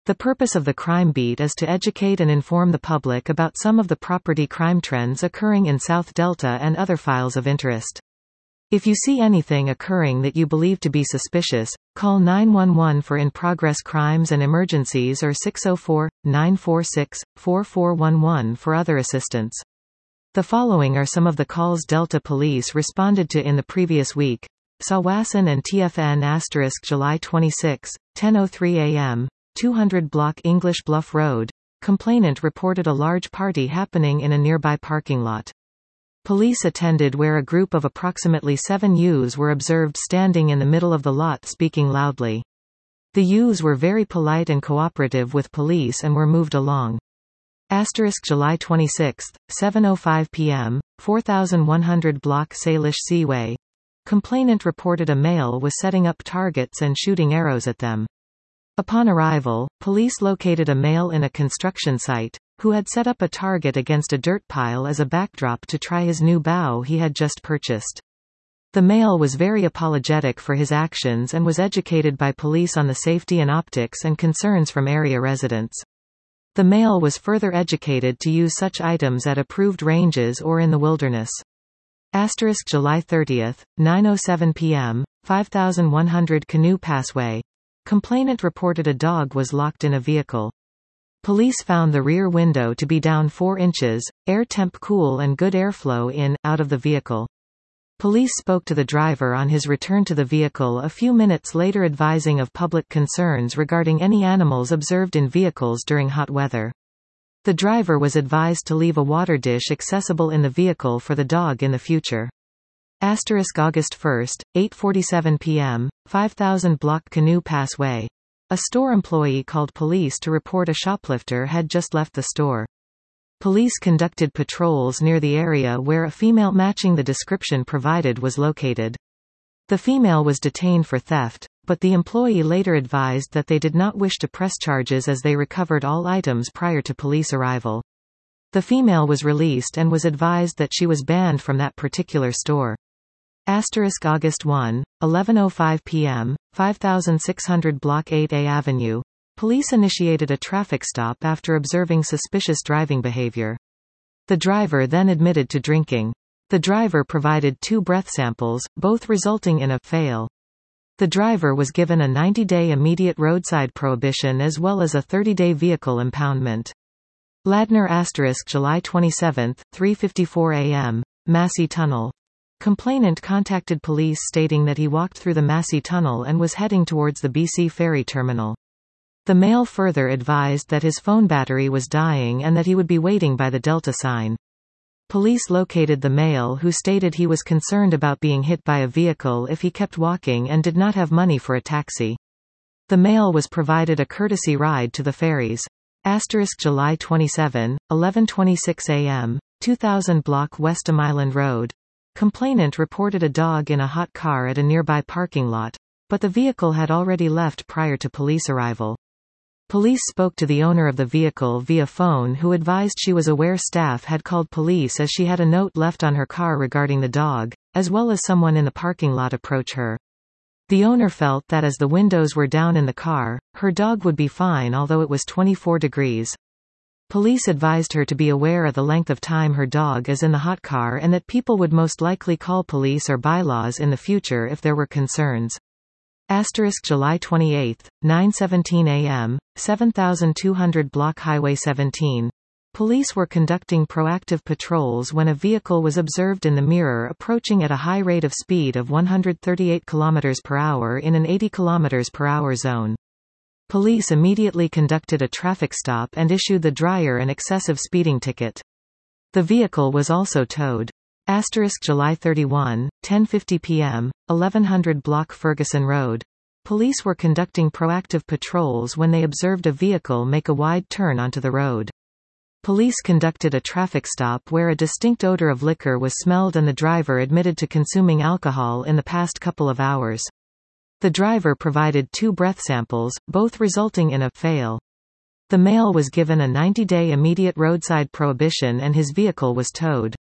The purpose of the Crime Beat is to educate and inform the public about some of the property crime trends occurring in South Delta and other files of interest. If you see anything occurring that you believe to be suspicious, call 911 for in-progress crimes and emergencies or 604-946-4411 for other assistance. The following are some of the calls Delta Police responded to in the previous week. Sawasan and TFN July 26, 10:03 a.m., 200 block English Bluff Road. Complainant reported a large party happening in a nearby parking lot. Police attended where a group of approximately 7 youths were observed standing in the middle of the lot speaking loudly. The youths were very polite and cooperative with police and were moved along. July 26, 7:05 p.m., 4100 block Salish Seaway. Complainant reported a male was setting up targets and shooting arrows at them. Upon arrival, police located a male in a construction site, who had set up a target against a dirt pile as a backdrop to try his new bow he had just purchased. The male was very apologetic for his actions and was educated by police on the safety and optics and concerns from area residents. The male was further educated to use such items at approved ranges or in the wilderness. July 30, 9:07 p.m., 5100 Canoe Passway. Complainant reported a dog was locked in a vehicle. Police found the rear window to be down 4 inches, air temp cool and good airflow in, out of the vehicle. Police spoke to the driver on his return to the vehicle a few minutes later advising of public concerns regarding any animals observed in vehicles during hot weather. The driver was advised to leave a water dish accessible in the vehicle for the dog in the future. August 1, 8:47 p.m., 5000 block Canoe Passway. A store employee called police to report a shoplifter had just left the store. Police conducted patrols near the area where a female matching the description provided was located. The female was detained for theft, but the employee later advised that they did not wish to press charges as they recovered all items prior to police arrival. The female was released and was advised that she was banned from that particular store. August 1, 11:05 p.m., 5600 block 8A Avenue. Police initiated a traffic stop after observing suspicious driving behavior. The driver then admitted to drinking. The driver provided 2 breath samples, both resulting in a fail. The driver was given a 90-day immediate roadside prohibition as well as a 30-day vehicle impoundment. Ladner July 27, 3:54 a.m., Massey Tunnel. Complainant contacted police stating that he walked through the Massey Tunnel and was heading towards the BC Ferry Terminal. The male further advised that his phone battery was dying and that he would be waiting by the Delta sign. Police located the male who stated he was concerned about being hit by a vehicle if he kept walking and did not have money for a taxi. The male was provided a courtesy ride to the ferries. July 27, 11:26 a.m., 2000 block Westham Island Road. Complainant reported a dog in a hot car at a nearby parking lot, but the vehicle had already left prior to police arrival. Police spoke to the owner of the vehicle via phone who advised she was aware staff had called police as she had a note left on her car regarding the dog, as well as someone in the parking lot approach her. The owner felt that as the windows were down in the car, her dog would be fine although it was 24 degrees. Police advised her to be aware of the length of time her dog is in the hot car and that people would most likely call police or bylaws in the future if there were concerns. July 28, 9:17 a.m., 7200 block Highway 17. Police were conducting proactive patrols when a vehicle was observed in the mirror approaching at a high rate of speed of 138 km per hour in an 80 km per hour zone. Police immediately conducted a traffic stop and issued the driver an excessive speeding ticket. The vehicle was also towed. July 31, 10:50 p.m., 1100 block Ferguson Road. Police were conducting proactive patrols when they observed a vehicle make a wide turn onto the road. Police conducted a traffic stop where a distinct odor of liquor was smelled and the driver admitted to consuming alcohol in the past couple of hours. The driver provided 2 breath samples, both resulting in a fail. The male was given a 90-day immediate roadside prohibition and his vehicle was towed.